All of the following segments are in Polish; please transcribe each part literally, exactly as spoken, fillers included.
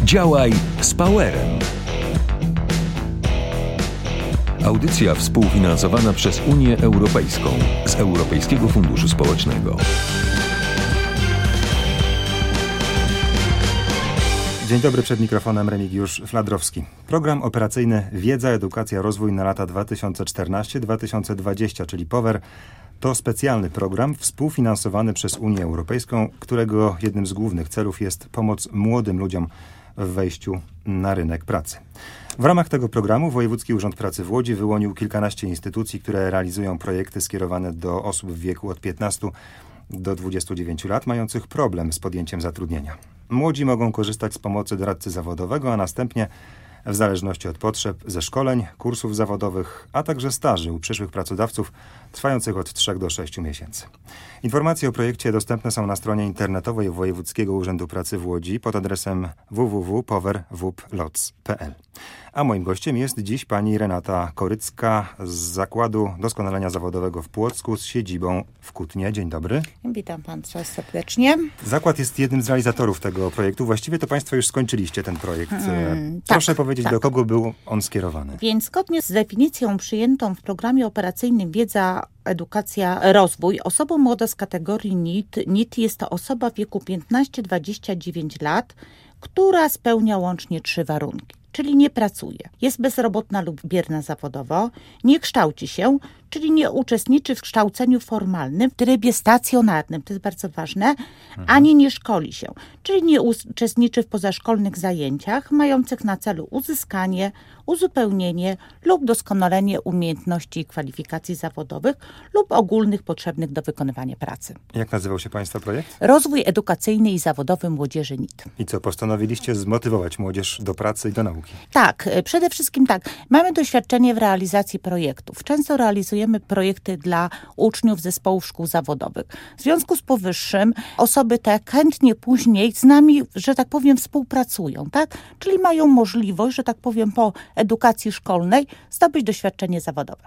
Działaj z Powerem. Audycja współfinansowana przez Unię Europejską z Europejskiego Funduszu Społecznego. Dzień dobry, przed mikrofonem Remigiusz Fladrowski. Program operacyjny Wiedza, Edukacja, Rozwój na lata dwa tysiące czternaście do dwa tysiące dwudziestego, czyli Power, to specjalny program współfinansowany przez Unię Europejską, którego jednym z głównych celów jest pomoc młodym ludziom w wejściu na rynek pracy. W ramach tego programu Wojewódzki Urząd Pracy w Łodzi wyłonił kilkanaście instytucji, które realizują projekty skierowane do osób w wieku od piętnastu do dwudziestu dziewięciu lat, mających problem z podjęciem zatrudnienia. Młodzi mogą korzystać z pomocy doradcy zawodowego, a następnie, w zależności od potrzeb, ze szkoleń, kursów zawodowych, a także staży u przyszłych pracodawców trwających od trzech do sześciu miesięcy. Informacje o projekcie dostępne są na stronie internetowej Wojewódzkiego Urzędu Pracy w Łodzi pod adresem w w w kropka power w p l o c kropka p l. A moim gościem jest dziś pani Renata Korycka z Zakładu Doskonalenia Zawodowego w Płocku z siedzibą w Kutnie. Dzień dobry. Witam Państwa serdecznie. Zakład jest jednym z realizatorów tego projektu. Właściwie to Państwo już skończyliście ten projekt. Hmm, Proszę tak, powiedzieć, tak. do kogo był on skierowany? Więc zgodnie z definicją przyjętą w programie operacyjnym Wiedza, Edukacja, Rozwój, osobą młoda z kategorii N I T, N I T jest to osoba w wieku piętnaście do dwudziestu dziewięciu lat, która spełnia łącznie trzy warunki. Czyli nie pracuje, jest bezrobotna lub bierna zawodowo, nie kształci się, czyli nie uczestniczy w kształceniu formalnym w trybie stacjonarnym, to jest bardzo ważne, mhm. ani nie szkoli się, czyli nie uczestniczy w pozaszkolnych zajęciach mających na celu uzyskanie, uzupełnienie lub doskonalenie umiejętności i kwalifikacji zawodowych lub ogólnych potrzebnych do wykonywania pracy. Jak nazywał się Państwa projekt? Rozwój edukacyjny i zawodowy młodzieży N I T. I co, postanowiliście zmotywować młodzież do pracy i do nauki? Tak, przede wszystkim tak. Mamy doświadczenie w realizacji projektów. Często realizujemy projekty dla uczniów zespołów szkół zawodowych. W związku z powyższym osoby te chętnie później z nami, że tak powiem, współpracują, tak? Czyli mają możliwość, że tak powiem, po edukacji szkolnej zdobyć doświadczenie zawodowe.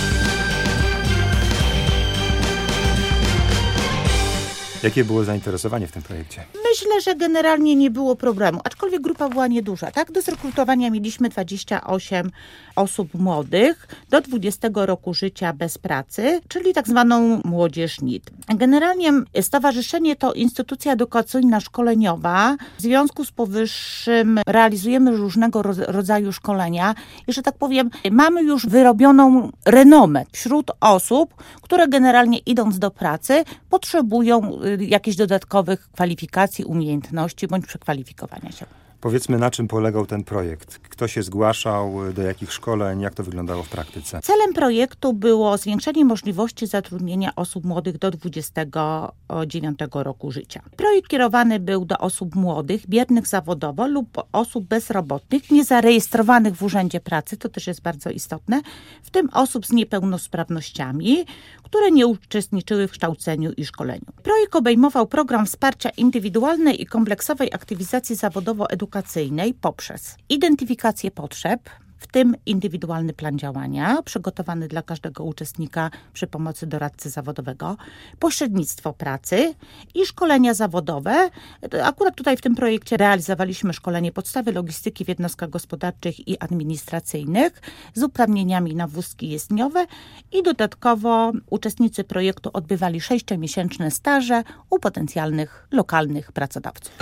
Jakie było zainteresowanie w tym projekcie? Myślę, że generalnie nie było problemu, aczkolwiek grupa była nieduża. Tak? Do zrekrutowania mieliśmy dwadzieścia osiem osób młodych do dwudziestego roku życia bez pracy, czyli tak zwaną młodzież N I T. Generalnie stowarzyszenie to instytucja edukacyjna szkoleniowa. W związku z powyższym realizujemy różnego rodzaju szkolenia i, że tak powiem, mamy już wyrobioną renomę wśród osób, które generalnie idąc do pracy potrzebują jakichś dodatkowych kwalifikacji, umiejętności bądź przekwalifikowania się. Powiedzmy, na czym polegał ten projekt? Kto się zgłaszał, do jakich szkoleń, jak to wyglądało w praktyce? Celem projektu było zwiększenie możliwości zatrudnienia osób młodych do dwudziestego dziewiątego roku życia. Projekt kierowany był do osób młodych, biernych zawodowo lub osób bezrobotnych, niezarejestrowanych w Urzędzie Pracy, to też jest bardzo istotne, w tym osób z niepełnosprawnościami, które nie uczestniczyły w kształceniu i szkoleniu. Projekt obejmował program wsparcia indywidualnej i kompleksowej aktywizacji zawodowo-edukacyjnej poprzez identyfikację potrzeb, w tym indywidualny plan działania przygotowany dla każdego uczestnika przy pomocy doradcy zawodowego, pośrednictwo pracy i szkolenia zawodowe. Akurat tutaj w tym projekcie realizowaliśmy szkolenie podstawy logistyki w jednostkach gospodarczych i administracyjnych z uprawnieniami na wózki jezdniowe i dodatkowo uczestnicy projektu odbywali sześciomiesięczne staże u potencjalnych lokalnych pracodawców.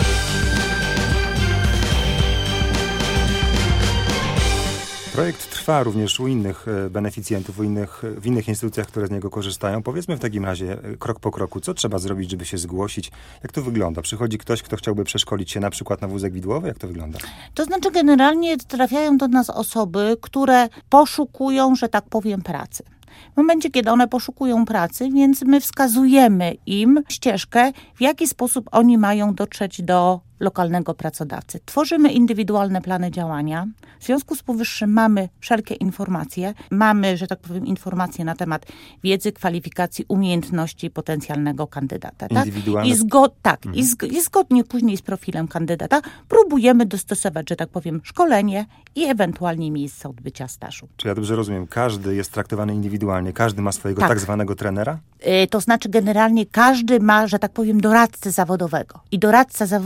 Projekt trwa również u innych beneficjentów, u innych, w innych instytucjach, które z niego korzystają. Powiedzmy w takim razie krok po kroku, co trzeba zrobić, żeby się zgłosić? Jak to wygląda? Przychodzi ktoś, kto chciałby przeszkolić się na przykład na wózek widłowy? Jak to wygląda? To znaczy generalnie trafiają do nas osoby, które poszukują, że tak powiem, pracy. W momencie, kiedy one poszukują pracy, więc my wskazujemy im ścieżkę, w jaki sposób oni mają dotrzeć do lokalnego pracodawcy. Tworzymy indywidualne plany działania. W związku z powyższym mamy wszelkie informacje. Mamy, że tak powiem, informacje na temat wiedzy, kwalifikacji, umiejętności potencjalnego kandydata. Tak? Indywidualne? I, zgo- tak, mhm. i, zg- i zgodnie później z profilem kandydata próbujemy dostosować, że tak powiem, szkolenie i ewentualnie miejsce odbycia stażu. Czy ja dobrze rozumiem, każdy jest traktowany indywidualnie, każdy ma swojego tak, tak zwanego trenera? Yy, to znaczy generalnie każdy ma, że tak powiem, doradcę zawodowego. I doradca zawodowy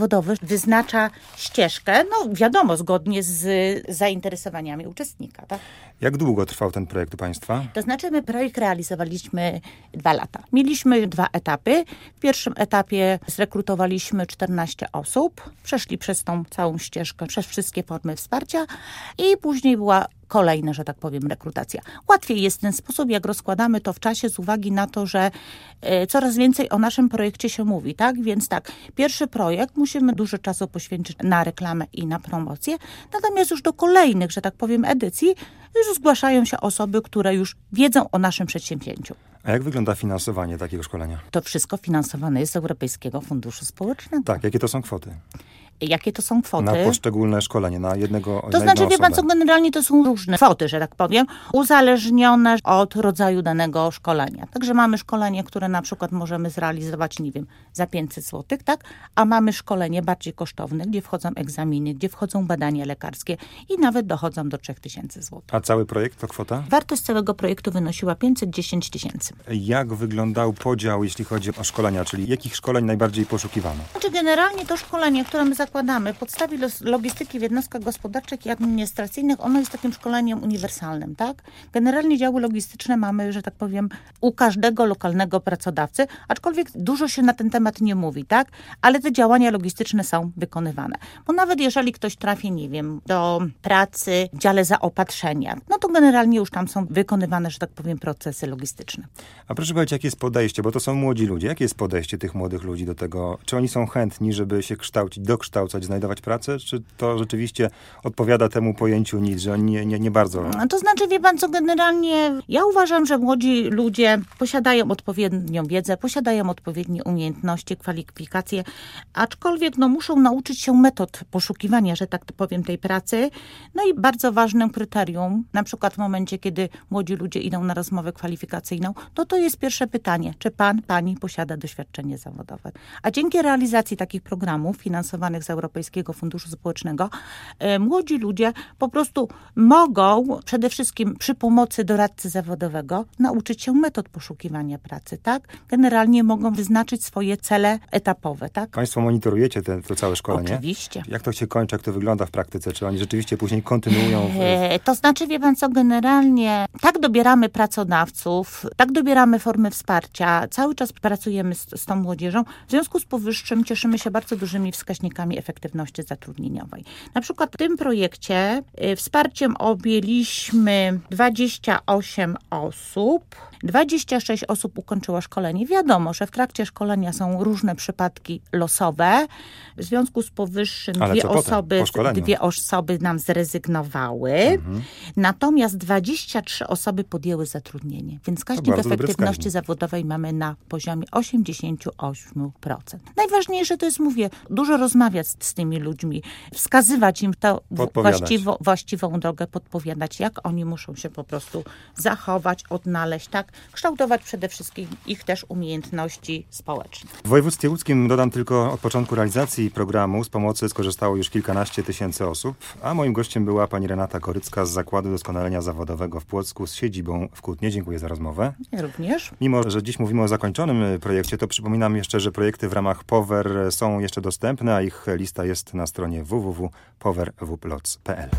wyznacza ścieżkę, no wiadomo, zgodnie z zainteresowaniami uczestnika. Tak? Jak długo trwał ten projekt u Państwa? To znaczy my projekt realizowaliśmy dwa lata. Mieliśmy dwa etapy. W pierwszym etapie zrekrutowaliśmy czternaście osób, przeszli przez tą całą ścieżkę, przez wszystkie formy wsparcia i później była kolejna, że tak powiem, rekrutacja. Łatwiej jest ten sposób, jak rozkładamy to w czasie z uwagi na to, że y, coraz więcej o naszym projekcie się mówi, tak? Więc tak, pierwszy projekt musimy dużo czasu poświęcić na reklamę i na promocję, natomiast już do kolejnych, że tak powiem, edycji już zgłaszają się osoby, które już wiedzą o naszym przedsięwzięciu. A jak wygląda finansowanie takiego szkolenia? To wszystko finansowane jest z Europejskiego Funduszu Społecznego. Tak, jakie to są kwoty? Jakie to są kwoty? Na poszczególne szkolenie, na jednego To na znaczy, wie pan osobę. co, generalnie to są różne kwoty, że tak powiem, uzależnione od rodzaju danego szkolenia. Także mamy szkolenie, które na przykład możemy zrealizować, nie wiem, za pięćset złotych, tak? A mamy szkolenie bardziej kosztowne, gdzie wchodzą egzaminy, gdzie wchodzą badania lekarskie i nawet dochodzą do trzy tysiące złotych. A cały projekt to kwota? Wartość całego projektu wynosiła pięćset dziesięć tysięcy. Jak wyglądał podział, jeśli chodzi o szkolenia, czyli jakich szkoleń najbardziej poszukiwano? Znaczy generalnie to szkolenie, które my zakładamy w podstawie logistyki w jednostkach gospodarczych i administracyjnych, ono jest takim szkoleniem uniwersalnym, tak? Generalnie działy logistyczne mamy, że tak powiem, u każdego lokalnego pracodawcy, aczkolwiek dużo się na ten temat nie mówi, tak? Ale te działania logistyczne są wykonywane. Bo nawet jeżeli ktoś trafi, nie wiem, do pracy w dziale zaopatrzenia, no to generalnie już tam są wykonywane, że tak powiem, procesy logistyczne. A proszę powiedzieć, jakie jest podejście, bo to są młodzi ludzie. Jakie jest podejście tych młodych ludzi do tego? Czy oni są chętni, żeby się kształcić, dokształcać, znajdować pracę? Czy to rzeczywiście odpowiada temu pojęciu nic, że oni nie, nie, nie bardzo... To znaczy, wie pan co, generalnie ja uważam, że młodzi ludzie posiadają odpowiednią wiedzę, posiadają odpowiednie umiejętności, kwalifikacje, aczkolwiek no, muszą nauczyć się metod poszukiwania, że tak powiem, tej pracy. No i bardzo ważnym kryterium, na przykład w momencie, kiedy młodzi ludzie idą na rozmowę kwalifikacyjną, no to jest pierwsze pytanie, czy pan, pani posiada doświadczenie zawodowe. A dzięki realizacji takich programów finansowanych z Europejskiego Funduszu Społecznego, e, młodzi ludzie po prostu mogą przede wszystkim przy pomocy doradcy zawodowego nauczyć się metod poszukiwania pracy, tak? Generalnie mogą wyznaczyć swoje cele etapowe, tak? Państwo monitorujecie te, to całe szkolenie? Oczywiście. Jak to się kończy, jak to wygląda w praktyce? Czy oni rzeczywiście później kontynuują? W... E, to znaczy, wie pan co, generalnie tak dobieramy pracodawców, tak dobieramy formy wsparcia, cały czas pracujemy z, z tą młodzieżą. W związku z powyższym cieszymy się bardzo dużymi wskaźnikami efektywności zatrudnieniowej. Na przykład w tym projekcie y, wsparciem objęliśmy dwadzieścia osiem osób, dwadzieścia sześć osób ukończyło szkolenie. Wiadomo, że w trakcie szkolenia są różne przypadki losowe. W związku z powyższym Ale dwie co potem? osoby, Po szkoleniu? dwie osoby nam zrezygnowały. Mhm. Natomiast dwadzieścia trzy osoby podjęły zatrudnienie. Więc wskaźnik bardzo dobry efektywności wskaźnik. zawodowej mamy na poziomie osiemdziesiąt osiem procent. Najważniejsze to jest, mówię, dużo rozmawiać z, z tymi ludźmi, wskazywać im tę właściwo, właściwą drogę, podpowiadać, jak oni muszą się po prostu zachować, odnaleźć, tak? Kształtować przede wszystkim ich też umiejętności społeczne. W województwie łódzkim, dodam tylko, od początku realizacji programu z pomocy skorzystało już kilkanaście tysięcy osób, a moim gościem była pani Renata Korycka z Zakładu Doskonalenia Zawodowego w Płocku z siedzibą w Kutnie. Dziękuję za rozmowę. Ja również. Mimo, że dziś mówimy o zakończonym projekcie, to przypominam jeszcze, że projekty w ramach Power są jeszcze dostępne, a ich lista jest na stronie w w w kropka power w p l o c kropka p l.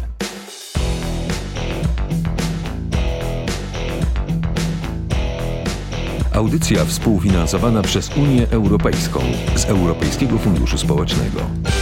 Audycja współfinansowana przez Unię Europejską z Europejskiego Funduszu Społecznego.